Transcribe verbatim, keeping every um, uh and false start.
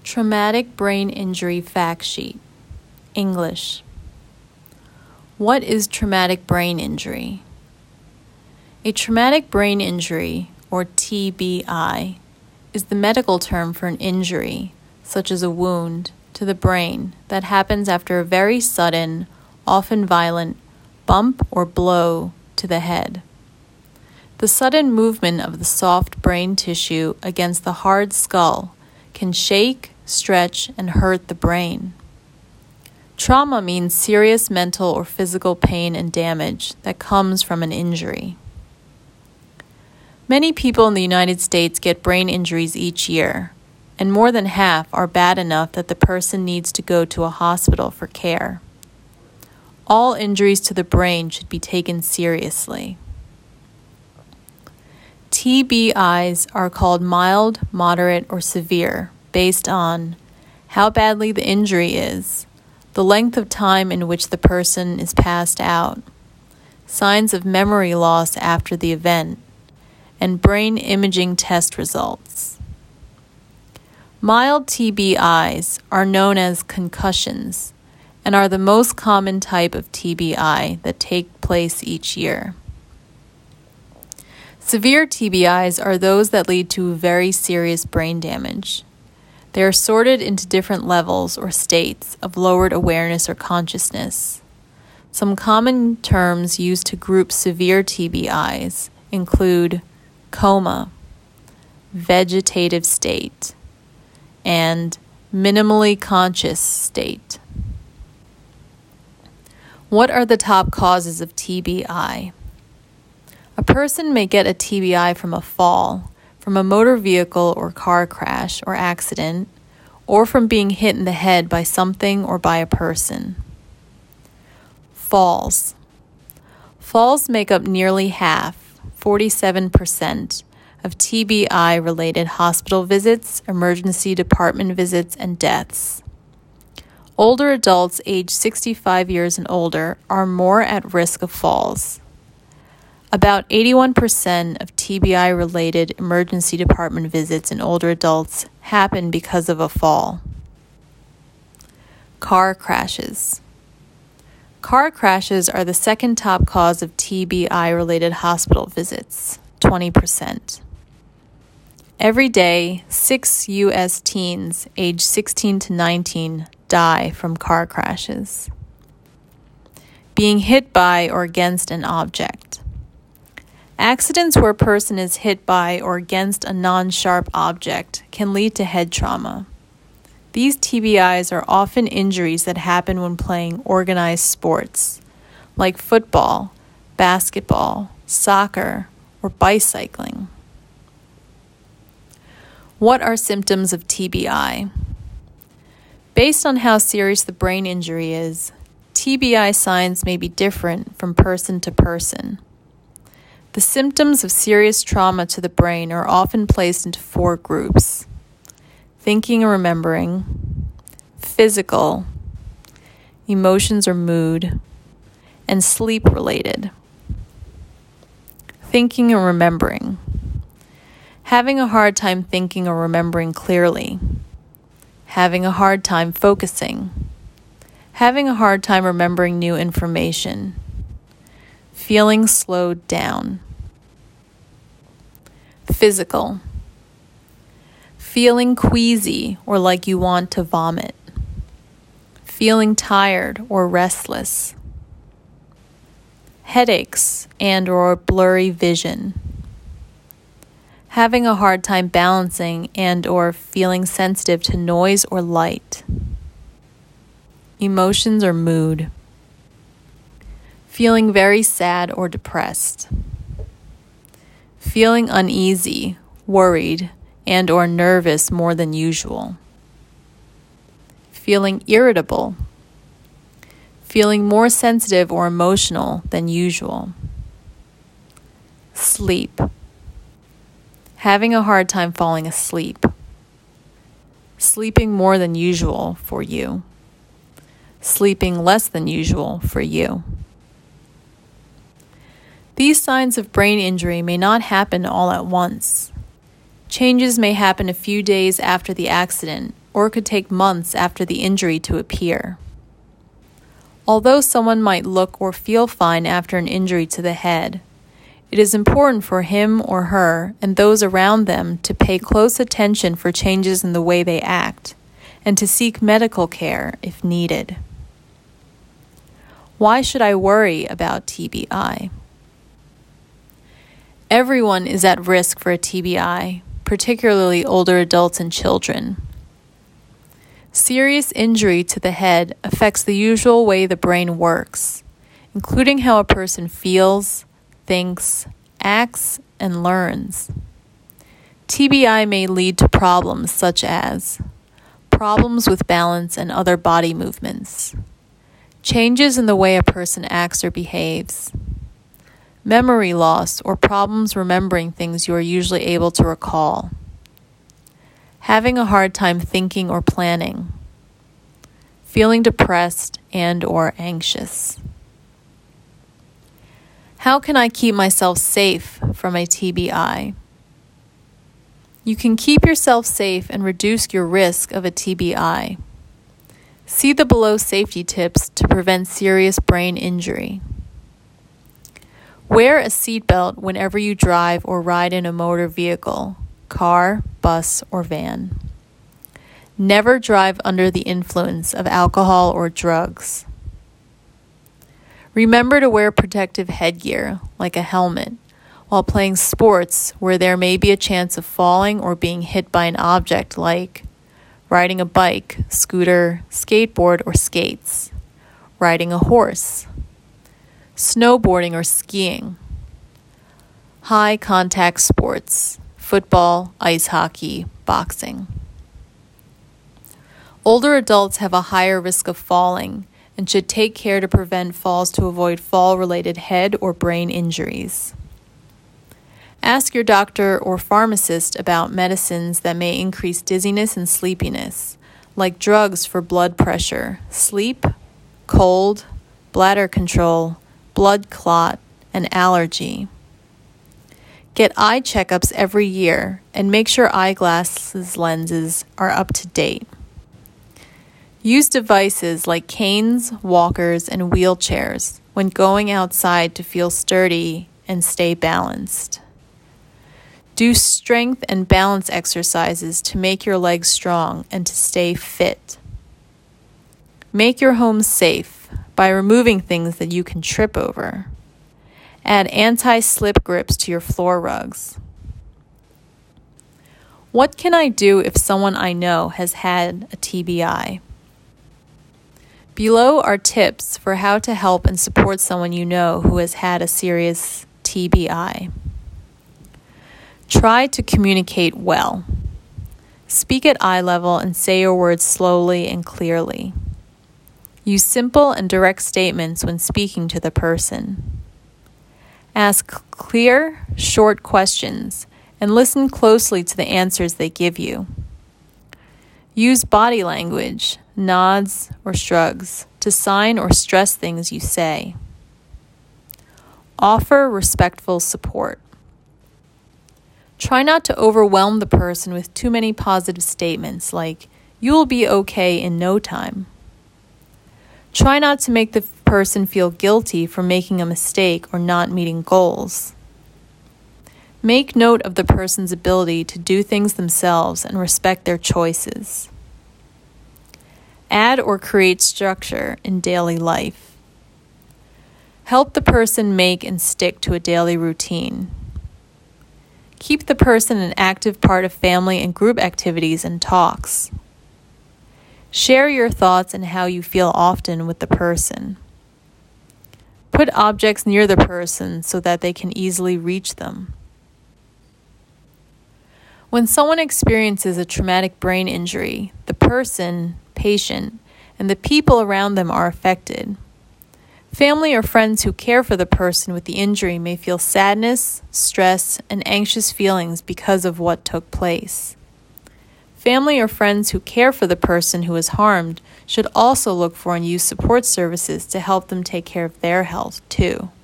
Traumatic brain injury fact sheet. English. What is traumatic brain injury? A traumatic brain injury, or T B I, is the medical term for an injury, such as a wound, to the brain that happens after a very sudden, often violent, bump or blow to the head. The sudden movement of the soft brain tissue against the hard skull can shake, stretch, and hurt the brain. Trauma means serious mental or physical pain and damage that comes from an injury. Many people in the United States get brain injuries each year, and more than half are bad enough that the person needs to go to a hospital for care. All injuries to the brain should be taken seriously. T B Is are called mild, moderate, or severe based on how badly the injury is, the length of time in which the person is passed out, signs of memory loss after the event, and brain imaging test results. Mild T B Is are known as concussions and are the most common type of T B I that take place each year. Severe T B Is are those that lead to very serious brain damage. They are sorted into different levels or states of lowered awareness or consciousness. Some common terms used to group severe T B Is include coma, vegetative state, and minimally conscious state. What are the top causes of T B I? A person may get a T B I from a fall, from a motor vehicle or car crash or accident, or from being hit in the head by something or by a person. Falls. Falls make up nearly half, forty-seven percent, of T B I-related hospital visits, emergency department visits, and deaths. Older adults aged sixty-five years and older are more at risk of falls. About eighty-one percent of T B I-related emergency department visits in older adults happen because of a fall. Car crashes. Car crashes are the second top cause of T B I-related hospital visits, twenty percent. Every day, six U S teens aged sixteen to nineteen die from car crashes. Being hit by or against an object. Accidents where a person is hit by or against a non-sharp object can lead to head trauma. These T B Is are often injuries that happen when playing organized sports, like football, basketball, soccer, or bicycling. What are symptoms of T B I? Based on how serious the brain injury is, T B I signs may be different from person to person. The symptoms of serious trauma to the brain are often placed into four groups: thinking and remembering, physical, emotions or mood, and sleep-related. Thinking and remembering. Having a hard time thinking or remembering clearly. Having a hard time focusing. Having a hard time remembering new information. Feeling slowed down. Physical. Feeling queasy or like you want to vomit. Feeling tired or restless. Headaches and or blurry vision. Having a hard time balancing and or feeling sensitive to noise or light. Emotions or mood. Feeling very sad or depressed. Feeling uneasy, worried, and or nervous more than usual. Feeling irritable. Feeling more sensitive or emotional than usual. Sleep. Having a hard time falling asleep. Sleeping more than usual for you. Sleeping less than usual for you. These signs of brain injury may not happen all at once. Changes may happen a few days after the accident, or could take months after the injury to appear. Although someone might look or feel fine after an injury to the head, it is important for him or her and those around them to pay close attention for changes in the way they act, and to seek medical care if needed. Why should I worry about T B I? Everyone is at risk for a T B I, particularly older adults and children. Serious injury to the head affects the usual way the brain works, including how a person feels, thinks, acts, and learns. T B I may lead to problems such as problems with balance and other body movements, changes in the way a person acts or behaves, memory loss or problems remembering things you are usually able to recall, having a hard time thinking or planning, feeling depressed and or anxious. How can I keep myself safe from a T B I? You can keep yourself safe and reduce your risk of a T B I. See the below safety tips to prevent serious brain injury. Wear a seatbelt whenever you drive or ride in a motor vehicle, car, bus, or van. Never drive under the influence of alcohol or drugs. Remember to wear protective headgear, like a helmet, while playing sports where there may be a chance of falling or being hit by an object like riding a bike, scooter, skateboard, or skates, riding a horse, snowboarding or skiing, high contact sports, football, ice hockey, boxing. Older adults have a higher risk of falling and should take care to prevent falls to avoid fall-related head or brain injuries. Ask your doctor or pharmacist about medicines that may increase dizziness and sleepiness, like drugs for blood pressure, sleep, cold, bladder control, blood clot, and allergy. Get eye checkups every year and make sure eyeglasses lenses are up to date. Use devices like canes, walkers, and wheelchairs when going outside to feel sturdy and stay balanced. Do strength and balance exercises to make your legs strong and to stay fit. Make your home safe by removing things that you can trip over. Add anti-slip grips to your floor rugs. What can I do if someone I know has had a T B I? Below are tips for how to help and support someone you know who has had a serious T B I. Try to communicate well. Speak at eye level and say your words slowly and clearly. Use simple and direct statements when speaking to the person. Ask clear, short questions and listen closely to the answers they give you. Use body language, nods or shrugs, to sign or stress things you say. Offer respectful support. Try not to overwhelm the person with too many positive statements like, "You'll be okay in no time." Try not to make the person feel guilty for making a mistake or not meeting goals. Make note of the person's ability to do things themselves and respect their choices. Add or create structure in daily life. Help the person make and stick to a daily routine. Keep the person an active part of family and group activities and talks. Share your thoughts and how you feel often with the person. Put objects near the person so that they can easily reach them. When someone experiences a traumatic brain injury, the person, patient, and the people around them are affected. Family or friends who care for the person with the injury may feel sadness, stress, and anxious feelings because of what took place. Family or friends who care for the person who is harmed should also look for and use support services to help them take care of their health too.